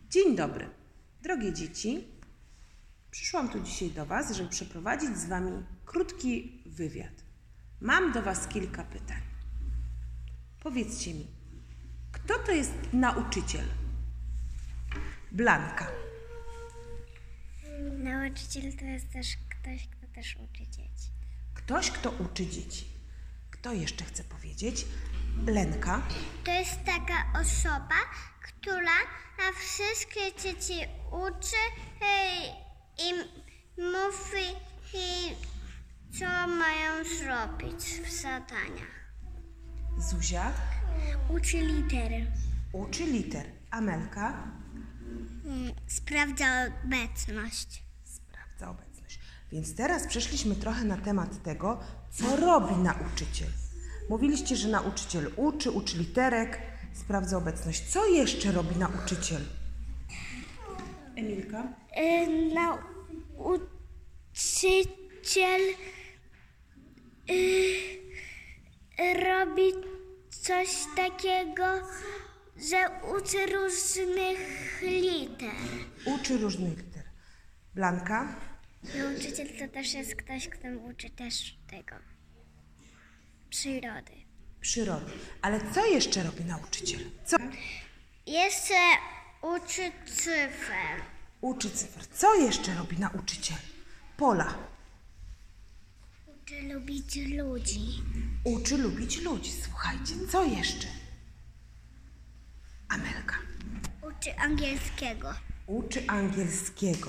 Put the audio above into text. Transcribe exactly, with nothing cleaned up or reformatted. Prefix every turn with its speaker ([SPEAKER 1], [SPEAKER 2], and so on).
[SPEAKER 1] Dzień dobry. Drogie dzieci, przyszłam tu dzisiaj do Was, żeby przeprowadzić z Wami krótki wywiad. Mam do Was kilka pytań. Powiedzcie mi, kto to jest nauczyciel? Blanka.
[SPEAKER 2] Nauczyciel to jest też ktoś, kto też uczy dzieci.
[SPEAKER 1] Ktoś, kto uczy dzieci. Kto jeszcze chce powiedzieć? Lenka.
[SPEAKER 2] To jest taka osoba, która na wszystkie dzieci uczy ej, i mówi, ej, co mają zrobić w zadaniach.
[SPEAKER 1] Zuzia.
[SPEAKER 2] Uczy litery.
[SPEAKER 1] Uczy liter. Amelka.
[SPEAKER 2] Sprawdza obecność.
[SPEAKER 1] Sprawdza obecność. Więc teraz przeszliśmy trochę na temat tego, co robi nauczyciel. Mówiliście, że nauczyciel uczy, uczy literek, sprawdza obecność. Co jeszcze robi nauczyciel? Emilka?
[SPEAKER 2] Y, nauczyciel y, robi coś takiego, że uczy różnych liter.
[SPEAKER 1] Uczy różnych liter. Blanka?
[SPEAKER 2] Nauczyciel to też jest ktoś, kto uczy też tego. Przyrody.
[SPEAKER 1] Przyrody. Ale co jeszcze robi nauczyciel? Co?
[SPEAKER 2] Jeszcze uczy cyfr.
[SPEAKER 1] Uczy cyfr. Co jeszcze robi nauczyciel? Pola.
[SPEAKER 2] Uczy lubić ludzi.
[SPEAKER 1] Uczy lubić ludzi. Słuchajcie, co jeszcze? Amelka.
[SPEAKER 2] Uczy angielskiego.
[SPEAKER 1] Uczy angielskiego.